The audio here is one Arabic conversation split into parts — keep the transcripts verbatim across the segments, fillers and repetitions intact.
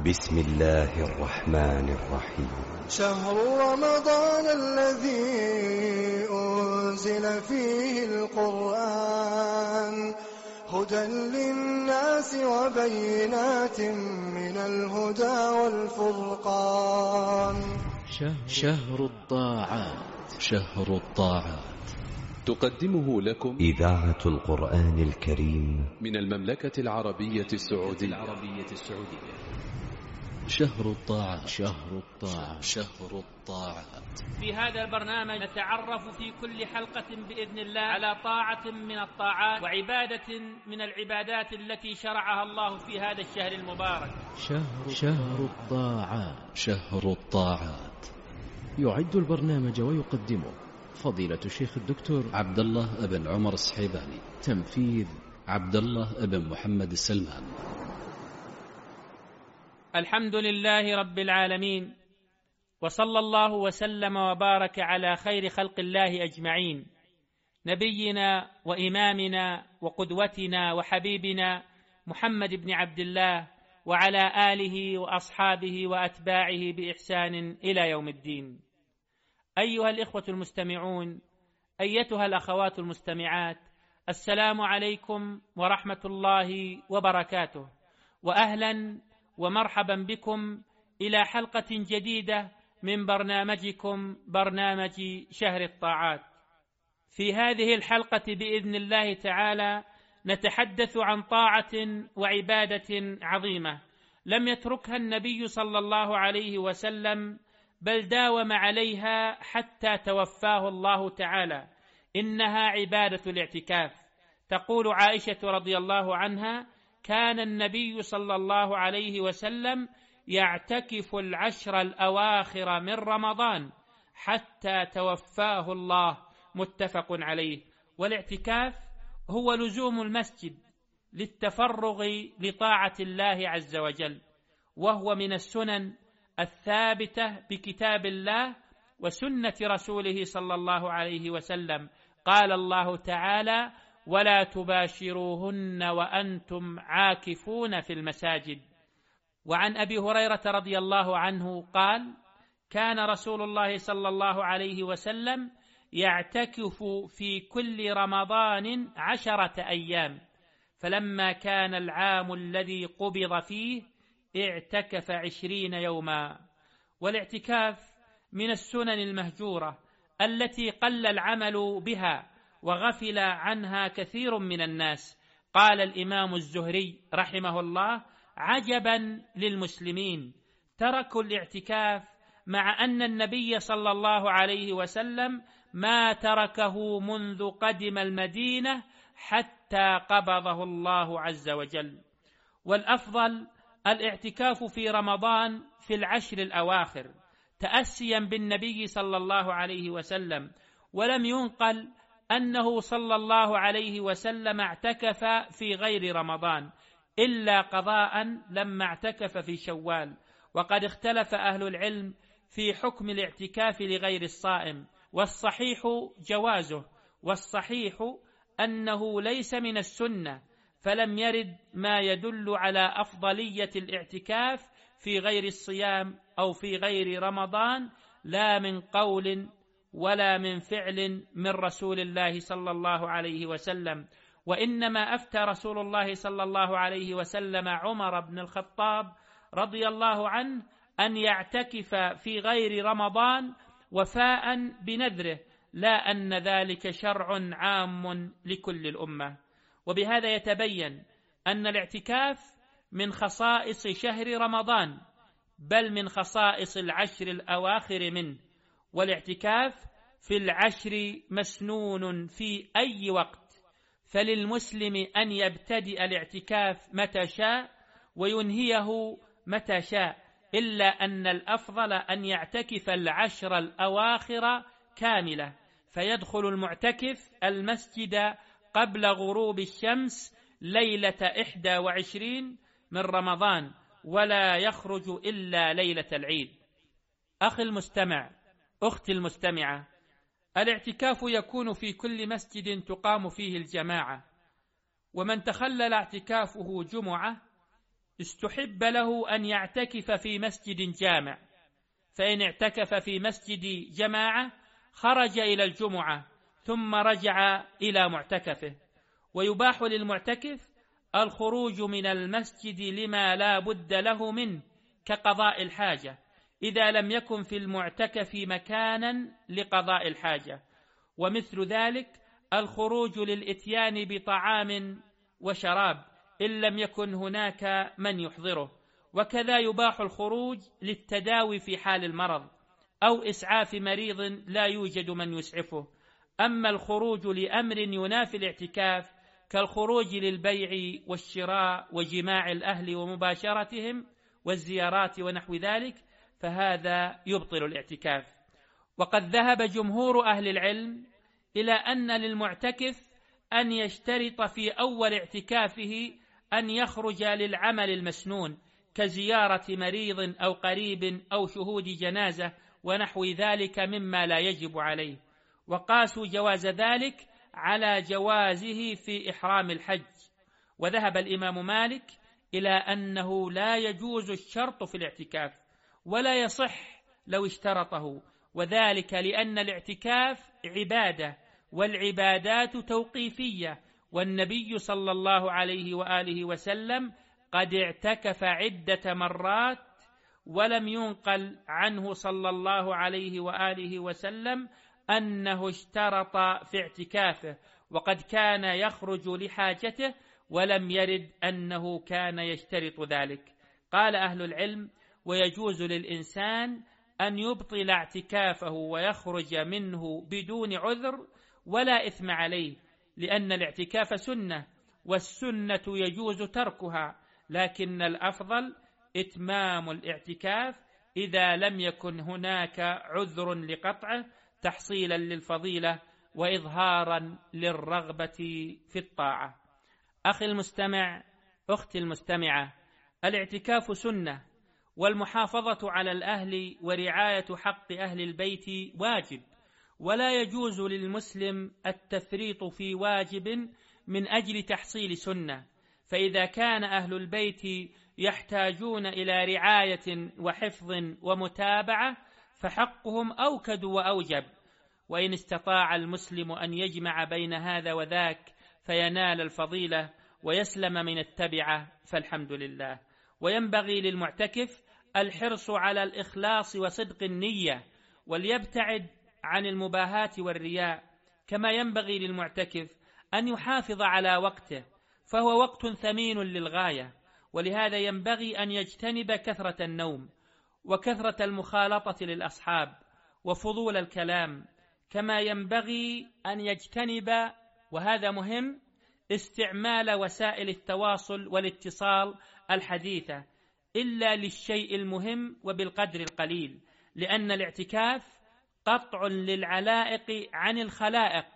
بسم الله الرحمن الرحيم. شهر رمضان الذي أنزل فيه القرآن هدى للناس وبينات من الهدى والفرقان. شهر الطاعات. شهر الطاعات تقدمه لكم إذاعة القرآن الكريم من المملكة العربية السعودية. شهر الطاعات. شهر الطاعات. شهر الطاعات. في هذا البرنامج نتعرف في كل حلقة بإذن الله على طاعة من الطاعات وعبادة من العبادات التي شرعها الله في هذا الشهر المبارك. شهر, شهر الطاعات. شهر الطاعات يعد البرنامج ويقدمه فضيلة الشيخ الدكتور عبد الله بن عمر الصحيباني. تنفيذ عبد الله بن محمد السلمان. الحمد لله رب العالمين، وصلى الله وسلم وبارك على خير خلق الله أجمعين، نبينا وإمامنا وقدوتنا وحبيبنا محمد بن عبد الله وعلى آله وأصحابه وأتباعه بإحسان إلى يوم الدين. أيها الإخوة المستمعون، أيتها الأخوات المستمعات، السلام عليكم ورحمة الله وبركاته، وأهلا ومرحبا بكم إلى حلقة جديدة من برنامجكم برنامج شهر الطاعات. في هذه الحلقة بإذن الله تعالى نتحدث عن طاعة وعبادة عظيمة لم يتركها النبي صلى الله عليه وسلم، بل داوم عليها حتى توفاه الله تعالى. إنها عبادة الاعتكاف. تقول عائشة رضي الله عنها: كان النبي صلى الله عليه وسلم يعتكف العشر الأواخر من رمضان حتى توفاه الله، متفق عليه. والاعتكاف هو لزوم المسجد للتفرغ لطاعة الله عز وجل، وهو من السنن الثابتة بكتاب الله وسنة رسوله صلى الله عليه وسلم. قال الله تعالى: ولا تباشروهن وأنتم عاكفون في المساجد. وعن أبي هريرة رضي الله عنه قال: كان رسول الله صلى الله عليه وسلم يعتكف في كل رمضان عشرة أيام، فلما كان العام الذي قبض فيه اعتكف عشرين يوما. والاعتكاف من السنن المهجورة التي قل العمل بها وغفل عنها كثير من الناس. قال الإمام الزهري رحمه الله: عجبا للمسلمين تركوا الاعتكاف، مع أن النبي صلى الله عليه وسلم ما تركه منذ قدم المدينة حتى قبضه الله عز وجل. والأفضل الاعتكاف في رمضان في العشر الأواخر تأسيا بالنبي صلى الله عليه وسلم، ولم ينقل أنه صلى الله عليه وسلم اعتكف في غير رمضان إلا قضاء لما اعتكف في شوال. وقد اختلف أهل العلم في حكم الاعتكاف لغير الصائم، والصحيح جوازه، والصحيح أنه ليس من السنة، فلم يرد ما يدل على أفضلية الاعتكاف في غير الصيام أو في غير رمضان، لا من قول ولا من فعل من رسول الله صلى الله عليه وسلم. وإنما أفتى رسول الله صلى الله عليه وسلم عمر بن الخطاب رضي الله عنه أن يعتكف في غير رمضان وفاء بنذره، لا أن ذلك شرع عام لكل الأمة. وبهذا يتبين أن الاعتكاف من خصائص شهر رمضان، بل من خصائص العشر الأواخر منه. والاعتكاف في العشر مسنون في أي وقت، فللمسلم أن يبتدئ الاعتكاف متى شاء وينهيه متى شاء، إلا أن الأفضل أن يعتكف العشر الأواخر كاملة، فيدخل المعتكف المسجد قبل غروب الشمس ليلة إحدى وعشرين من رمضان، ولا يخرج إلا ليلة العيد. أخي المستمع، أختي المستمعة، الاعتكاف يكون في كل مسجد تقام فيه الجماعة، ومن تخلل اعتكافه جمعة استحب له أن يعتكف في مسجد جامع، فإن اعتكف في مسجد جماعة خرج إلى الجمعة ثم رجع إلى معتكفه. ويباح للمعتكف الخروج من المسجد لما لا بد له منه كقضاء الحاجة إذا لم يكن في المعتكف مكانا لقضاء الحاجة، ومثل ذلك الخروج للإتيان بطعام وشراب إن لم يكن هناك من يحضره. وكذا يباح الخروج للتداوي في حال المرض أو إسعاف مريض لا يوجد من يسعفه. أما الخروج لأمر ينافي الاعتكاف كالخروج للبيع والشراء وجماع الأهل ومباشرتهم والزيارات ونحو ذلك فهذا يبطل الاعتكاف. وقد ذهب جمهور أهل العلم إلى أن للمعتكف أن يشترط في أول اعتكافه أن يخرج للعمل المسنون كزيارة مريض أو قريب أو شهود جنازة ونحو ذلك مما لا يجب عليه، وقاسوا جواز ذلك على جوازه في إحرام الحج. وذهب الإمام مالك إلى أنه لا يجوز الشرط في الاعتكاف ولا يصح لو اشترطه، وذلك لأن الاعتكاف عبادة والعبادات توقيفية، والنبي صلى الله عليه وآله وسلم قد اعتكف عدة مرات ولم ينقل عنه صلى الله عليه وآله وسلم أنه اشترط في اعتكافه، وقد كان يخرج لحاجته ولم يرد أنه كان يشترط ذلك. قال أهل العلم: ويجوز للإنسان أن يبطل اعتكافه ويخرج منه بدون عذر ولا إثم عليه، لأن الاعتكاف سنة والسنة يجوز تركها، لكن الأفضل إتمام الاعتكاف إذا لم يكن هناك عذر لقطعه تحصيلا للفضيلة وإظهارا للرغبة في الطاعة. أخي المستمع، أختي المستمعة، الاعتكاف سنة، والمحافظة على الأهل ورعاية حق أهل البيت واجب، ولا يجوز للمسلم التفريط في واجب من أجل تحصيل سنة، فإذا كان أهل البيت يحتاجون إلى رعاية وحفظ ومتابعة فحقهم أوكد وأوجب، وإن استطاع المسلم أن يجمع بين هذا وذاك فينال الفضيلة ويسلم من التبعة فالحمد لله. وينبغي للمعتكف الحرص على الإخلاص وصدق النية، وليبتعد عن المباهات والرياء، كما ينبغي للمعتكف أن يحافظ على وقته، فهو وقت ثمين للغاية، ولهذا ينبغي أن يجتنب كثرة النوم وكثرة المخالطة للأصحاب وفضول الكلام، كما ينبغي أن يجتنب، وهذا مهم، استعمال وسائل التواصل والاتصال الحديثة إلا للشيء المهم وبالقدر القليل، لأن الاعتكاف قطع للعلائق عن الخلائق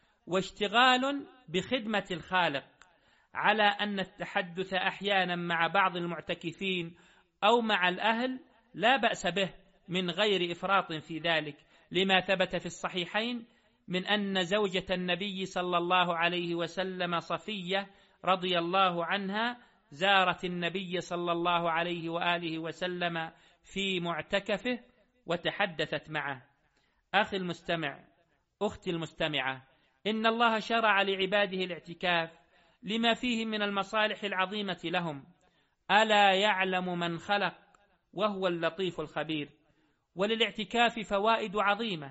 واشتغال بخدمة الخالق، على أن التحدث أحيانا مع بعض المعتكفين أو مع الأهل لا بأس به من غير إفراط في ذلك، لما ثبت في الصحيحين من أن زوجة النبي صلى الله عليه وسلم صفية رضي الله عنها زارت النبي صلى الله عليه وآله وسلم في معتكفه وتحدثت معه. أخي المستمع، أختي المستمعة، إن الله شرع لعباده الاعتكاف لما فيه من المصالح العظيمة لهم، ألا يعلم من خلق وهو اللطيف الخبير. وللاعتكاف فوائد عظيمة،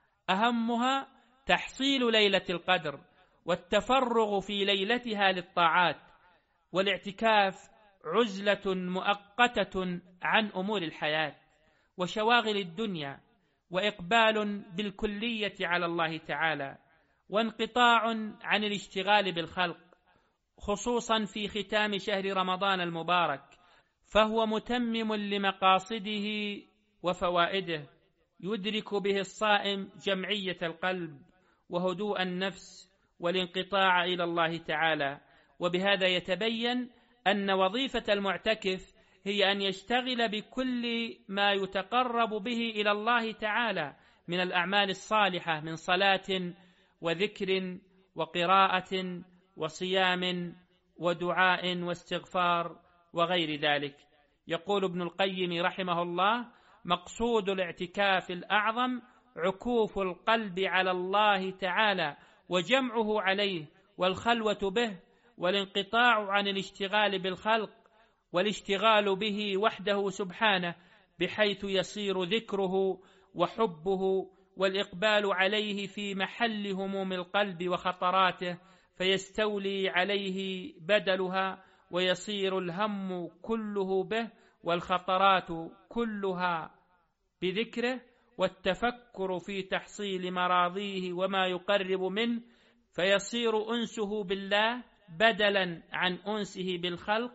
أهمها تحصيل ليلة القدر والتفرغ في ليلتها للطاعات، والاعتكاف عزلة مؤقتة عن أمور الحياة وشواغل الدنيا، وإقبال بالكلية على الله تعالى، وانقطاع عن الاشتغال بالخلق، خصوصا في ختام شهر رمضان المبارك، فهو متمم لمقاصده وفوائده، يدرك به الصائم جمعية القلب وهدوء النفس والانقطاع إلى الله تعالى. وبهذا يتبين أن وظيفة المعتكف هي أن يشتغل بكل ما يتقرب به إلى الله تعالى من الأعمال الصالحة، من صلاة وذكر وقراءة وصيام ودعاء واستغفار وغير ذلك. يقول ابن القيم رحمه الله: مقصود الاعتكاف الأعظم عكوف القلب على الله تعالى وجمعه عليه والخلوة به والانقطاع عن الاشتغال بالخلق والاشتغال به وحده سبحانه، بحيث يصير ذكره وحبه والإقبال عليه في محل هموم القلب وخطراته، فيستولي عليه بدلها، ويصير الهم كله به والخطرات كلها بذكره، والتفكر في تحصيل مراضيه وما يقرب منه، فيصير أنسه بالله بدلا عن أنسه بالخلق،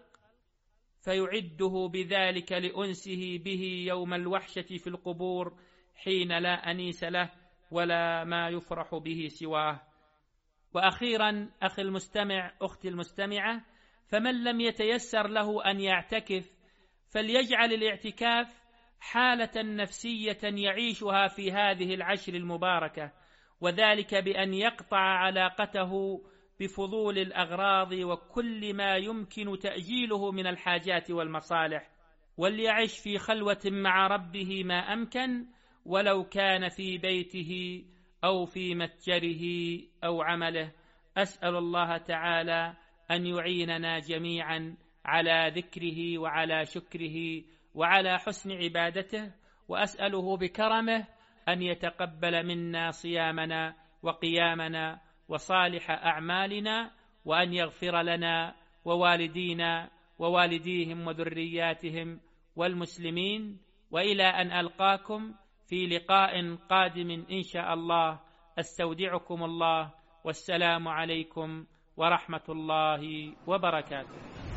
فيعده بذلك لأنسه به يوم الوحشة في القبور، حين لا أنيس له ولا ما يفرح به سواه. وأخيرا أخي المستمع، أختي المستمعة، فمن لم يتيسر له أن يعتكف فليجعل الاعتكاف حالة نفسية يعيشها في هذه العشر المباركة، وذلك بأن يقطع علاقته بفضول الأغراض وكل ما يمكن تأجيله من الحاجات والمصالح، وليعش في خلوة مع ربه ما أمكن، ولو كان في بيته أو في متجره أو عمله. أسأل الله تعالى أن يعيننا جميعا على ذكره وعلى شكره وعلى حسن عبادته، وأسأله بكرمه أن يتقبل منا صيامنا وقيامنا وصالح أعمالنا، وأن يغفر لنا ووالدينا ووالديهم وذرياتهم والمسلمين. وإلى أن ألقاكم في لقاء قادم إن شاء الله، أستودعكم الله، والسلام عليكم ورحمة الله وبركاته.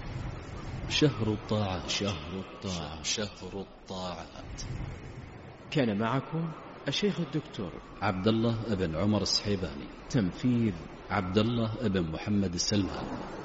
شهر الطاعات، شهر الطاعات، شهر الطاعات. كان معكم الشيخ الدكتور عبد الله بن عمر السحيباني، تنفيذ عبد الله بن محمد السلمان.